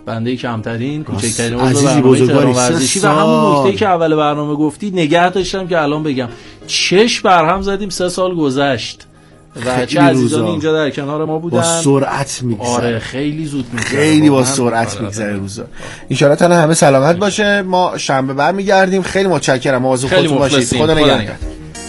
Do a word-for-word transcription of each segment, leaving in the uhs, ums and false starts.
بنده کمترین کوچکترین عضو برنامه تهران ورزشی و همون نکته که اول برنامه گفتی نگه داشتم که الان بگم. چش برهم زدیم سه سال گذشت و چه عزیزانی اینجا در کنار ما بودن. با سرعت میگذره. آره خیلی زود میگذره، خیلی با سرعت میگذره روزا. ان شاء الله تا همه سلامت باشه. ما شنبه برمیگردیم. خیلی متشکرم. مواظب خودتون باشید. خدا نگهدار.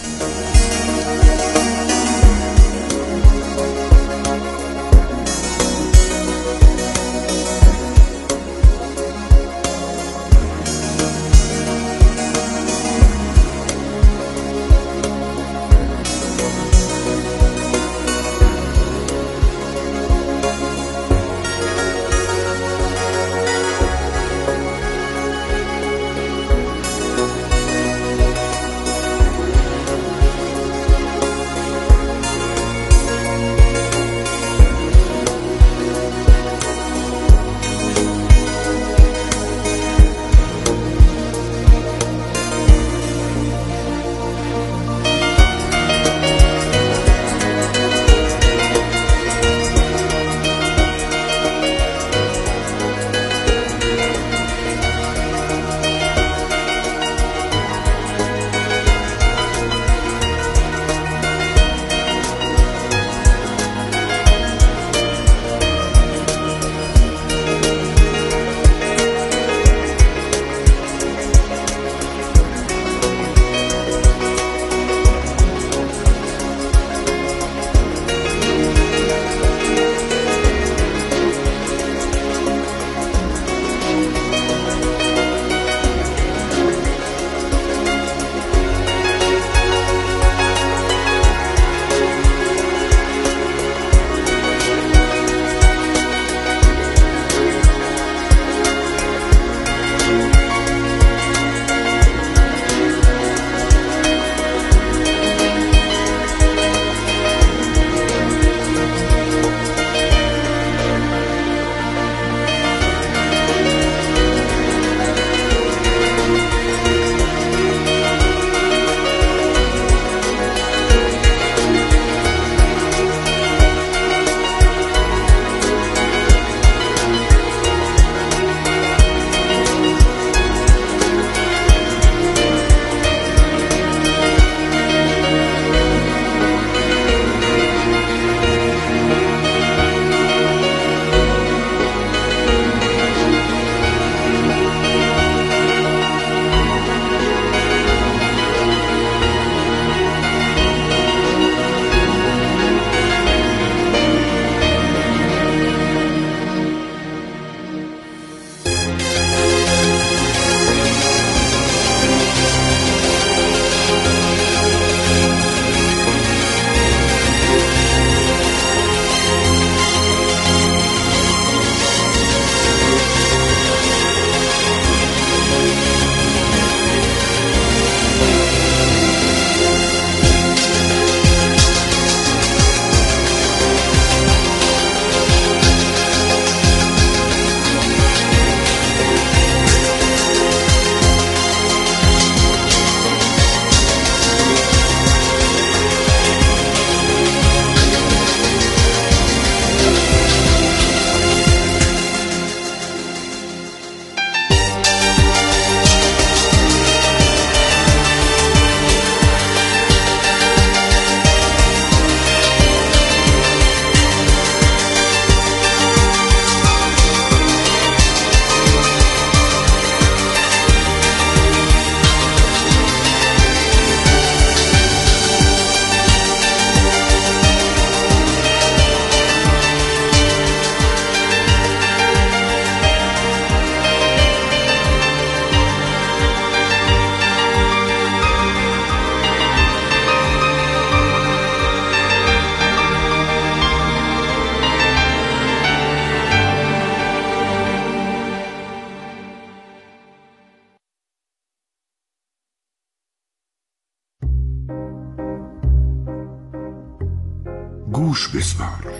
گوش بسپار.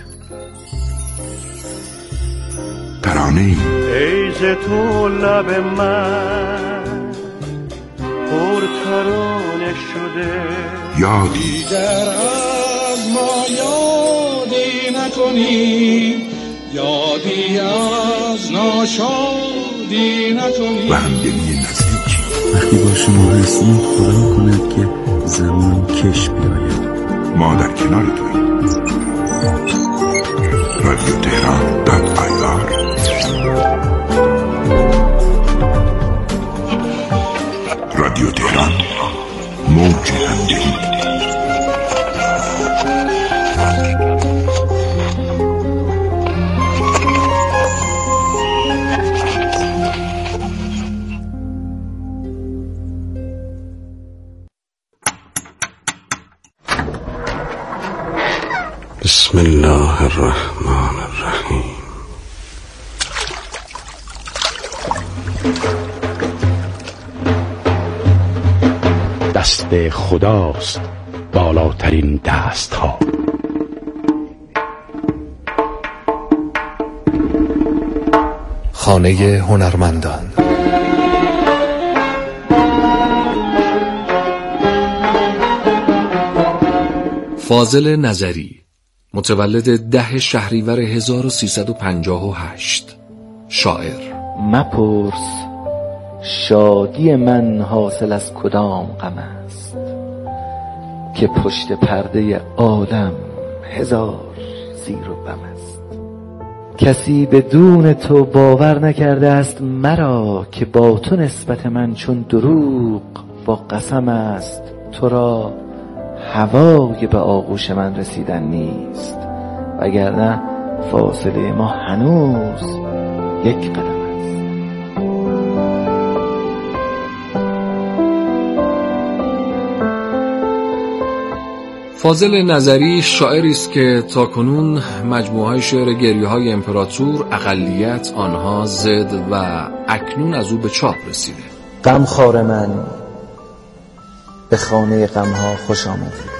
ترانه ای ای ز تو لب من پر ترانه شده، یادی دیگر از ما یادی نکنی یادی از ناشادی نکنی و همدلی نزدیکی. وقتی با شما هستیم خدا کند که زمان کش بیاید. ما در کنار توییم. رادیو تهران دات آی آر. رادیو تهران، موج همدلی. بسم الله الرحمن الرحیم. دست خداست بالاترین دست ها. خانه هنرمندان. فاضل نظری، متولد ده شهریور هزار و سیصد و پنجاه و هشت، شاعر. مپرس شادی من حاصل از کدام غم است، که پشت پرده عالم هزار زیر و بم است. کسی بدون تو باور نکرده است مرا، که با تو نسبت من چون دروغ با قسم است. تو را هوای به آغوش من رسیدن نیست، وگرنه فاصله ما هنوز یک قدم است. فاضل نظری شاعری است که تاکنون مجموعه شعر گریه‌های امپراتور، اقلیت، آنها، ضد و اکنون از او به چاپ رسیده. غمخوار من به خانه غمها خوش آمدی.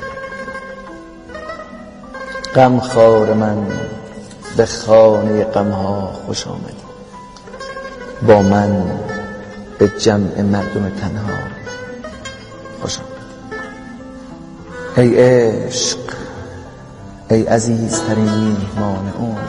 غمخوار من به خانه غمها خوش آمدی. با من به جمع مردم تنها خوش آمدی. ای عشق، ای عزیزترین میهمان عمر.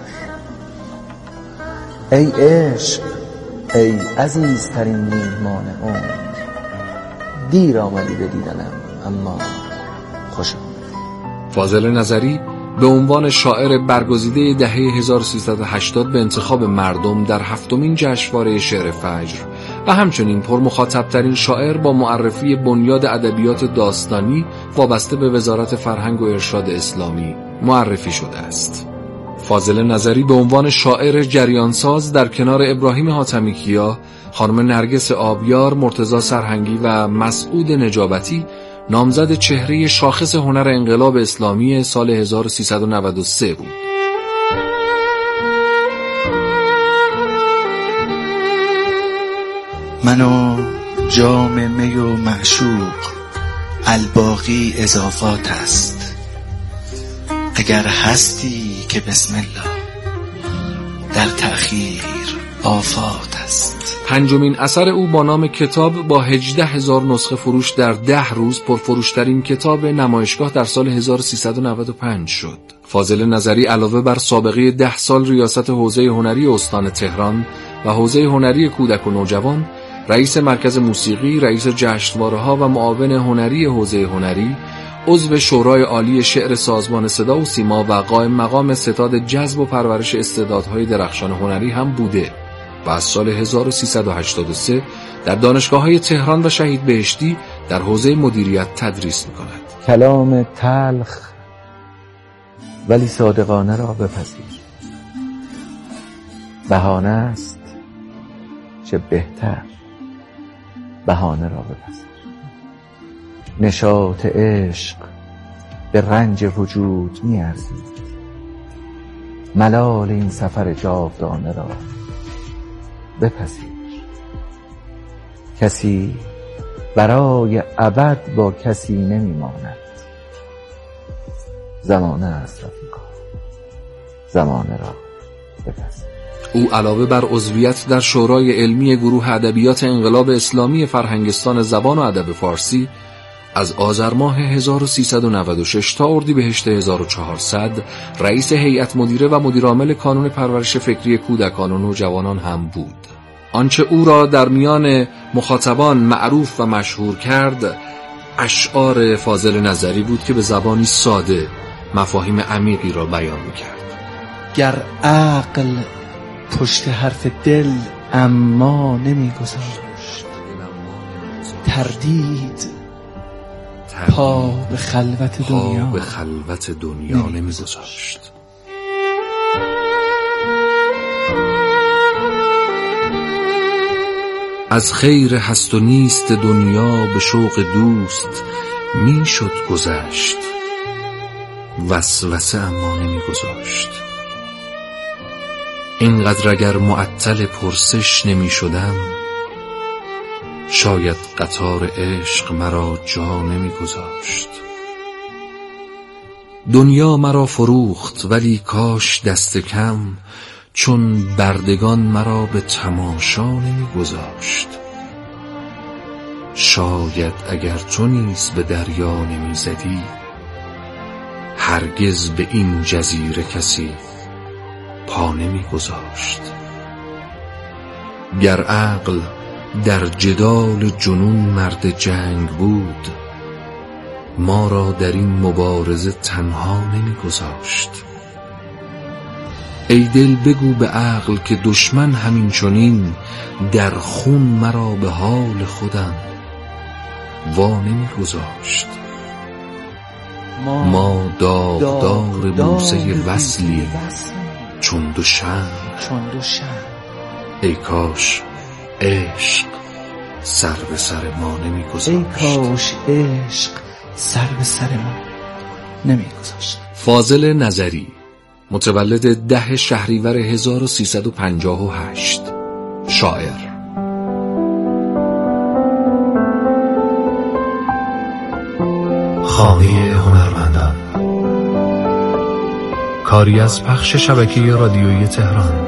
ای عشق، ای عزیزترین میهمان عمر. دیر آمدی به دیدنم اما خوش آمدی. فاضل نظری به عنوان شاعر برگزیده دهه هزار و سیصد و هشتاد به انتخاب مردم در هفتمین جشنواره شعر فجر و همچنین پرمخاطب‌ترین شاعر با معرفی بنیاد ادبیات داستانی وابسته به وزارت فرهنگ و ارشاد اسلامی معرفی شده است. فاضل نظری به عنوان شاعر جریانساز در کنار ابراهیم حاتمی‌کیا، خانم نرگس آبیار، مرتضی سرهنگی و مسعود نجابتی نامزد چهره شاخص هنر انقلاب اسلامی سال هزار و سیصد و نود و سه بود. من و جام می و معشوق، الباقی اضافات است. اگر هستی که بسم الله، در تأخیر آفات است. پنجمین اثر او با نام کتاب با هجده هزار نسخه فروش در ده روز پرفروشترین کتاب نمایشگاه در سال هزار و سیصد و نود و پنج شد. فاضل نظری علاوه بر سابقه ده سال ریاست حوزه هنری استان تهران و حوزه هنری کودک و نوجوان، رئیس مرکز موسیقی، رئیس جشنواره‌ها و معاون هنری حوزه هنری، عضو شورای عالی شعر سازمان صدا و سیما و قائم مقام ستاد جذب و پرورش استعدادهای درخشان هنری هم بوده و از سال هزار و سیصد و هشتاد و سه در دانشگاه‌های تهران و شهید بهشتی در حوزه مدیریت تدریس می‌کند. کلام تلخ ولی صادقانه را بپذیر. بهانه است چه بهتر، بهانه را بپذیر. نشاط عشق به رنج وجود می‌ارزید. ملال این سفر جاودانه را بپذیر. کسی برای ابد با کسی نمی‌ماند. زمانه است رفیقا، زمانه را بپذیر. او علاوه بر عضویت در شورای علمی گروه ادبیات انقلاب اسلامی فرهنگستان زبان و ادب فارسی، از آذر ماه هزار و سیصد و نود و شش تا اردیبهشت هزار و چهارصد رئیس هیئت مدیره و مدیرعامل کانون پرورش فکری کودکان و نوجوانان هم بود. آنچه او را در میان مخاطبان معروف و مشهور کرد اشعار فاضل نظری بود که به زبانی ساده مفاهیم عمیقی را بیان می‌کرد. گر عقل پشت حرف دل اما نمی‌گذاشت، تردید پا به خلوت دنیا پا به خلوت دنیا نمی‌گذاشت. از خیر هست و نیست دنیا به شوق دوست میشد گذشت، وسوسه اما نمیگذاشت. اینقدر اگر معطل پرسش نمی شدم، شاید قطار عشق مرا جا نمی گذاشت. دنیا مرا فروخت ولی کاش دست کم، چون بردگان مرا به تماشا نمی گذاشت. شاید اگر تو نیز به دریا نمی زدی، هرگز به این جزیره کسی پا نمی گذاشت. گر عقل در جدال جنون مرد جنگ بود، ما را در این مبارزه تنها نمی گذاشت. ای دل بگو به عقل که دشمن همین چنین، در خون مرا به حال خودم وا نمی گذاشت. ما داغدار بوسه وصلی چون دو شمع، ای کاش عشق سر به سر ما نمی گذاشت. ای کاش عشق سر به سر ما نمی گذاشت. فاضل نظری، متولد ده شهریور هزار و سیصد و پنجاه و هشت، شاعر. خانه هنرمندان، کاری از پخش شبکه رادیویی تهران.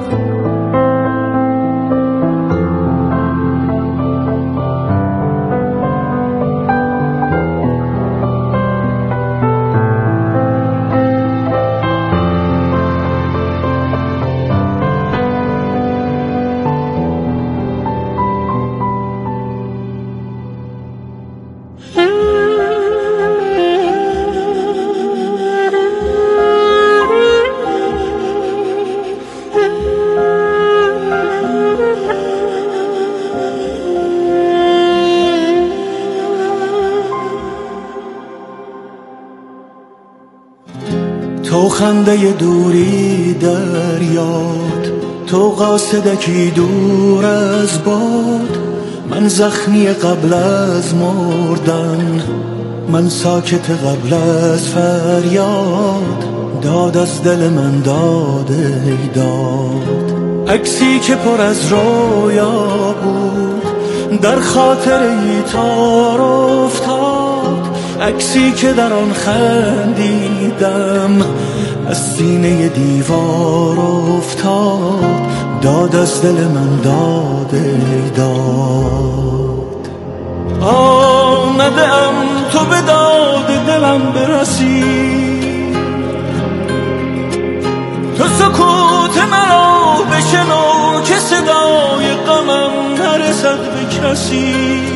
تو خنده دوری در یاد، تو قاصدکی دور از باد، من زخمی قبل از مردن، من ساکت قبل از فریاد، داد از دل من داد ای داد. عکسی که پر از رویا بود در خاطر ای تار افتاد، عکسی که در آن خندیدم از سینه دیوار افتاد، داد از دل من داد ای داد. آمده ام تو به داد دلم برسی، تو سکوت مرا بشنو که صدای غمم نرسد به کسی.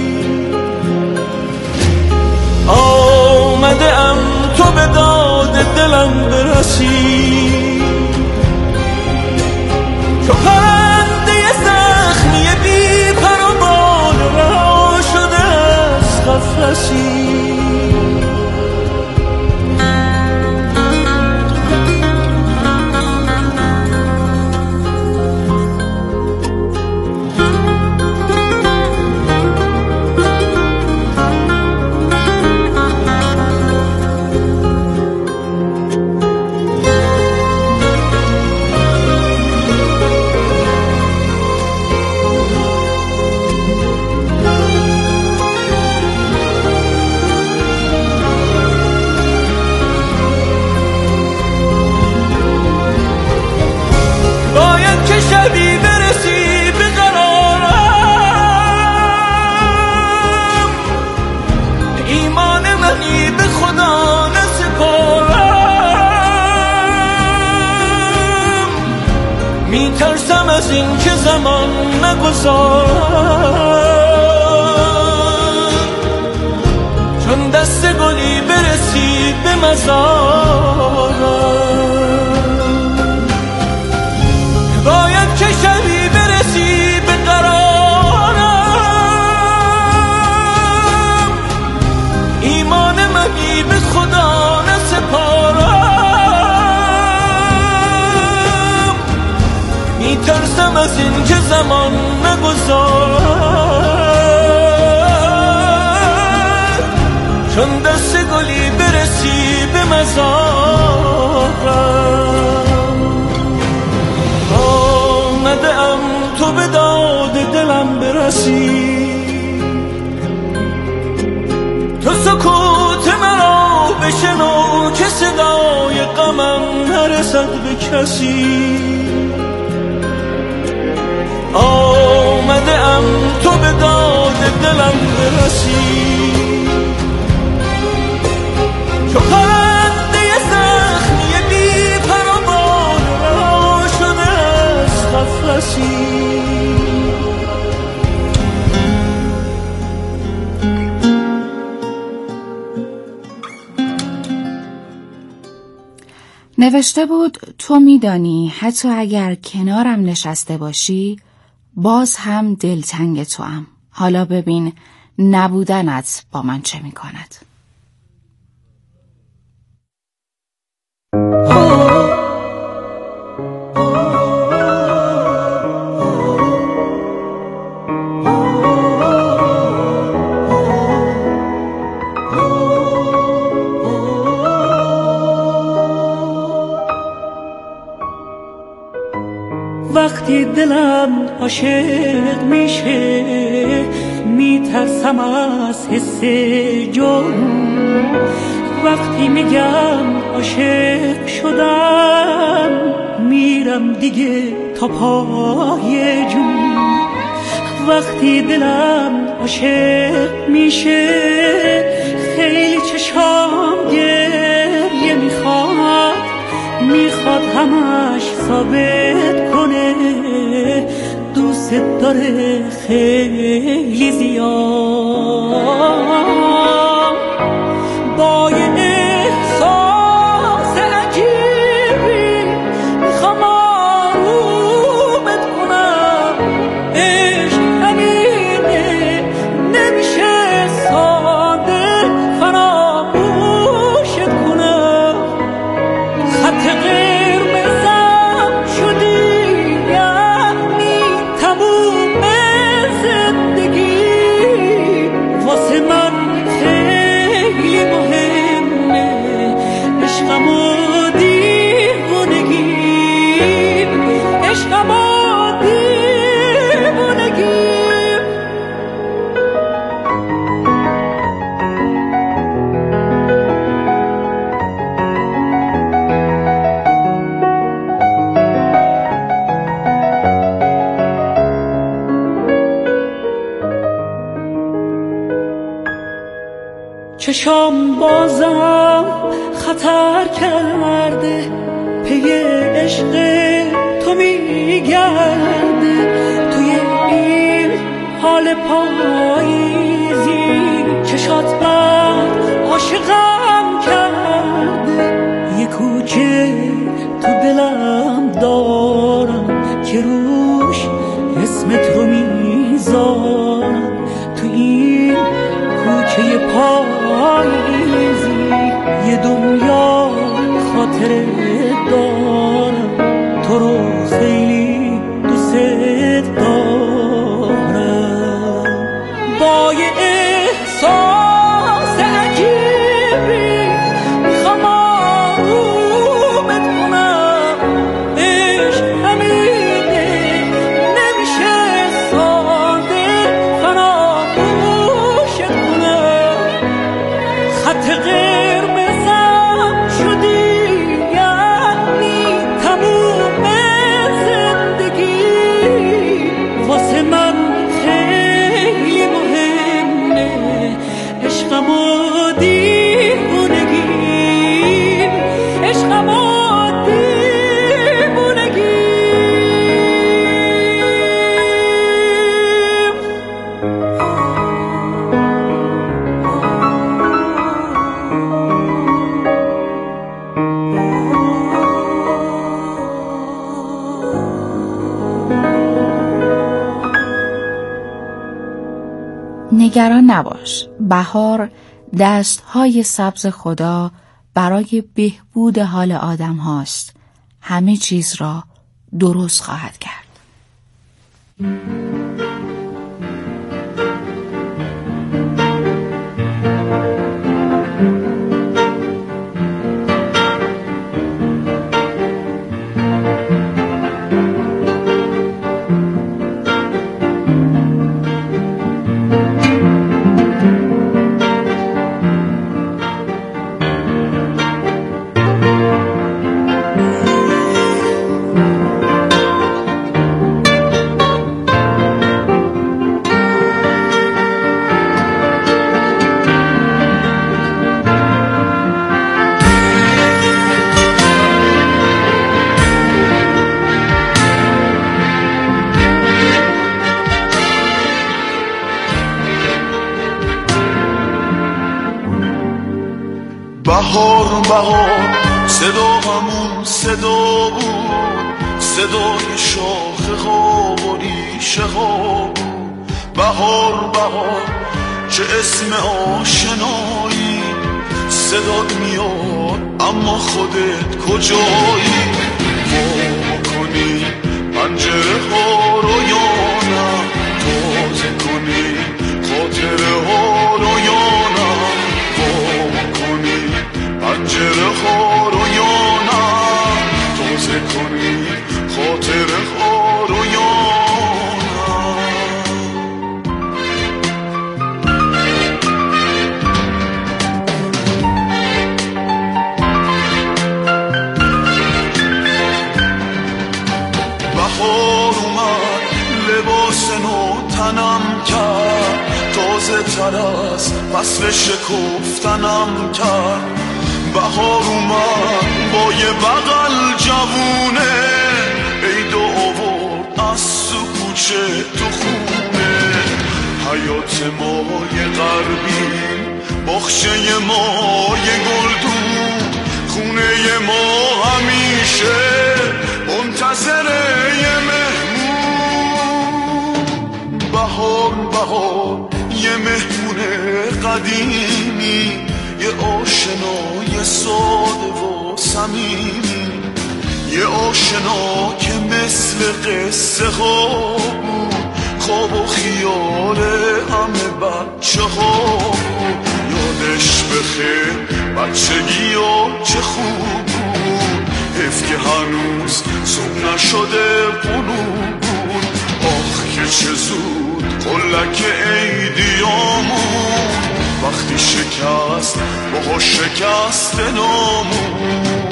آمده ام تو به داد دلم برسی، چو پرنده زخمی بی پر و بال رها شده از قفسی. زمان نگذار، چون دست گلی برسید به مزارم، باید که شبی برسی به قرارم، ایمان منی به خدا نسپارم، میترسم از این که زمان نگذار، چون دست گلی برسی به مزارم. آمده ام تو به داد دلم برسی، تو سکوت مرا بشنو که صدای غمم نرسد به کسی. آمده ام تو به داد دلم برسی، چو پرنده زخمی بی پروان رها شده از قفسی. نوشته بود تو میدانی حتی اگر کنارم نشسته باشی باز هم دلتنگ توام. حالا ببین نبودنت با من چه میکند. وقتی دلم عاشق میشه میترسم از حس جنون، وقتی میگم عاشق شدم میرم دیگه تا پای جون، وقتی دلم عاشق میشه خیلی چشام گریه میخواد، میخواد همش ثابت کنه دوست داره خیلی زیاد. با یه احساس عجیبی میخوام آرومت کنم، عشق همینه نمیشه ساده فراموشت کنم. خط قرمزم شدی یعنی تموم زندگی، واسه من خیلی مهمه عشقم و دیوونگی، عشقم و دیوونگی. چشام بازم خطر کرده پی عشق تو میگرده، توی این حال پاییزی چشات بر عاشقم کرده. یه کوچه تو دلم دارم که روش اسمت رو میذارم، تو این کوچه پاییزی یه دنیا خاطره دارم، تو رو خیلی دوست دارم. با یه احساس عجیبی میخوام آرومت کنم، عشق همینه نمیشه ساده فراموشت کنم. خط قرمزم شدی نگران نباش. بهار دستهای سبز خدا برای بهبود حال آدم هاست. همه چیز را درست خواهد کرد. بهار بهار صدا همون صدا بود، صدای شاخه ها و ریشه ها بود. بهار بهار چه اسم آشنایی، صدات میاد اما خودت کجایی؟ وا کنی پنجره ها رو یا نه، تازه کنی خاطره ها رو یا نه، پنجره ها رو یا نه، تازه کنی خاطره ها رو یا بهار اومد لباس نو تنم کرد، تازه تر از فصل شکفتنم کرد. بهار اومد با یه بغل جوونه، عید آورد از تو کوچه تو خونه. حیات ما یه غربی، باغچه ما یه گلدون، خونه ما همیشه منتظر یه مهمون. بهار بهار یه مهمون قدیمی، یه آشنای ساده و صمیمی، یه آشنا که مثل قصه ها بود، خواب و خیال همه بچه ها بود. یادش بخیر بچگی ها چه خوب بود، حیف که هنوز صبح نشده غروب بود. آخ که چه زود قلک عیدیامون، وقتی شکست باها شکست نامون.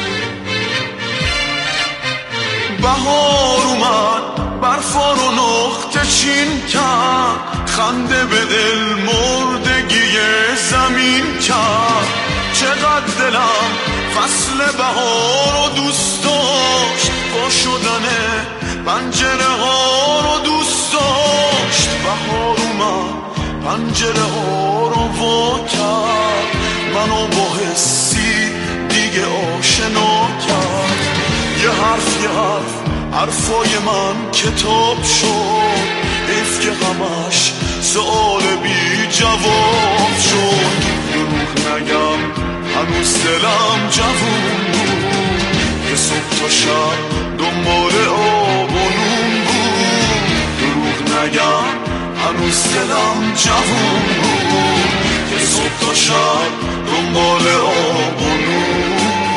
بهار اومد برفا رو نقطه چین کرد، خنده به دل مردگی زمین کرد. چقدر دلم فصل بهار رو دوست داشت، با شدن پنجره ها رو دوست داشت. بهار اومد پنجره ها رو وا کرد، منو با حسی دیگه آشنا کرد. یه حرف یه حرف حرفای من کتاب شد، حیف که همش سؤال بی جواب شد. دروغ نگم هنوز دلم جوون بود، یه صبح تا شب دنبال آب و نون بود. دروغ نگم هنوز دلم جوون بود، یه صبح تا شب دنبال آب و نون.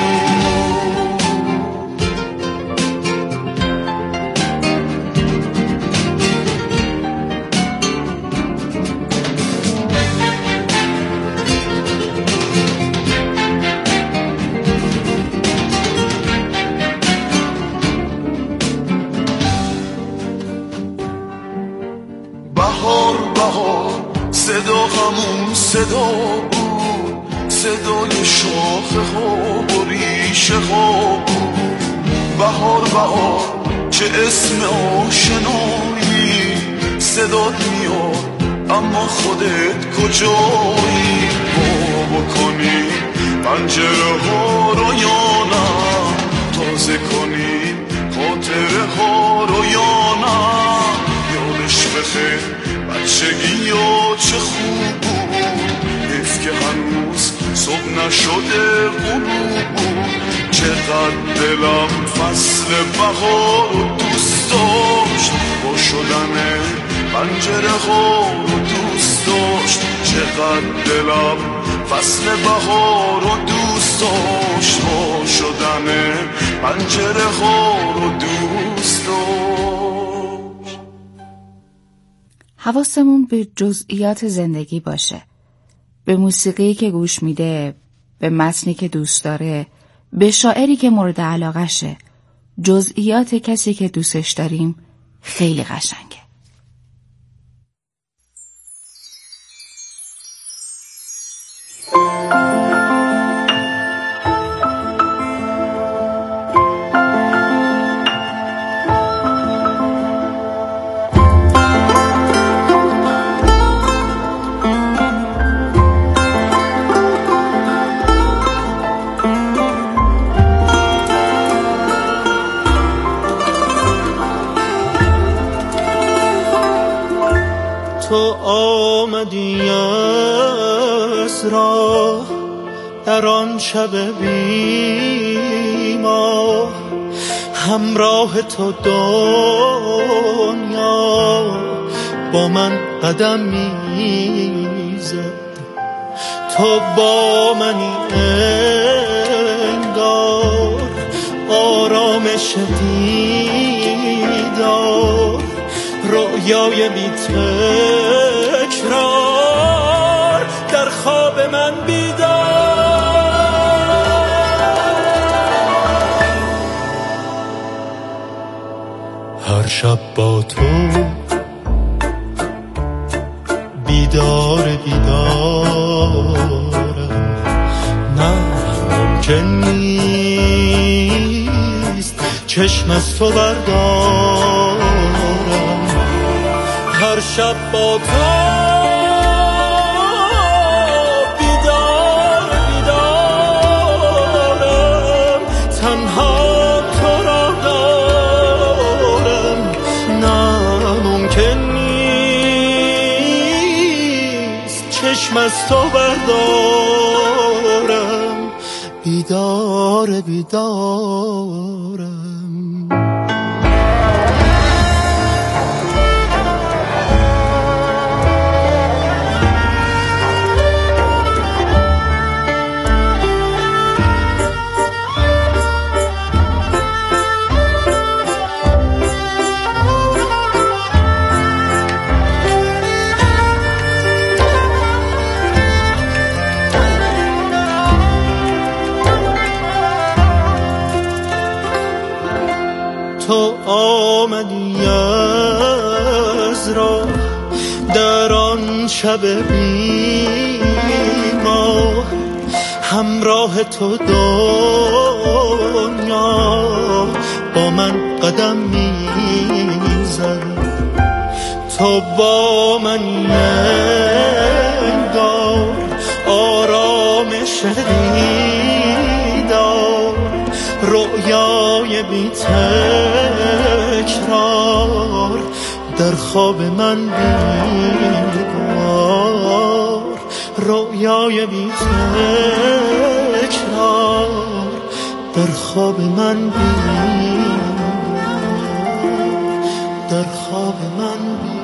بهار بهار صدا همون صدا بود، صدای شاخه ها و ریشه ها بود. بهار بهار چه اسم آشنایی، صدات میاد اما خودت کجایی؟ با بکنی پنجره ها رو یا نه، تازه کنی خاطره ها رو یا نه. یادش بخیر بچگی و چه خوب بود، حیف که هنوز صبح نشده غروب بود. چقدر دلم فصل بهار رو دوست داشت، با شدن پنجره ها رو دوست داشت. چقدر دلم فصل بهار رو دوست داشت، با شدن پنجره ها رو دوست داشت. حواسمون به جزئیات زندگی باشه، به موسیقی که گوش میده، به متنی که دوست داره، به شاعری که مورد علاقشه. جزئیات کسی که دوستش داریم خیلی قشنگه. تو آمدی از راه در آن شب بی‌ماه، همراه تو دنیا با من قدم میزد. تو با منی انگار، آرامش دیدار، رویای بی تکرار در خواب من بیدار. هر شب با تو بیدار بیدارم، نه ممکن نیست چشم از تو بردارم. هر شب با تو بیدار بیدارم، تنها تو را دارم، نه ممکن نیست چشم از تو بردارم. بیدار بیدارم. تو آمدی از راه در آن شب بی‌ماه، همراه تو دنیا با من قدم میزد. تو با من انگار، آرامش دیدار، رویای بی تکرار در خواب من بیدار. رویای بی تکرار در خواب من بیدار، در خواب من بیدار.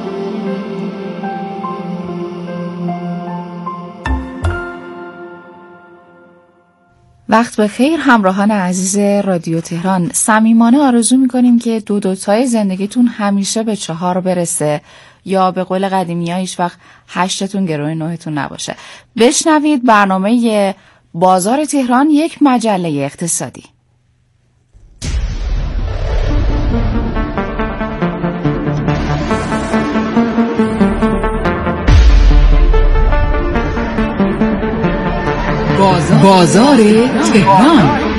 وقت بخیر همراهان عزیز رادیو تهران. صمیمانه آرزو میکنیم که دو دوتای زندگیتون همیشه به چهار برسه، یا به قول قدیمی ها هیچ وقت هشتتون گروه نهتون نباشه. بشنوید برنامه بازار تهران، یک مجله اقتصادی. بازار, بازار تهران.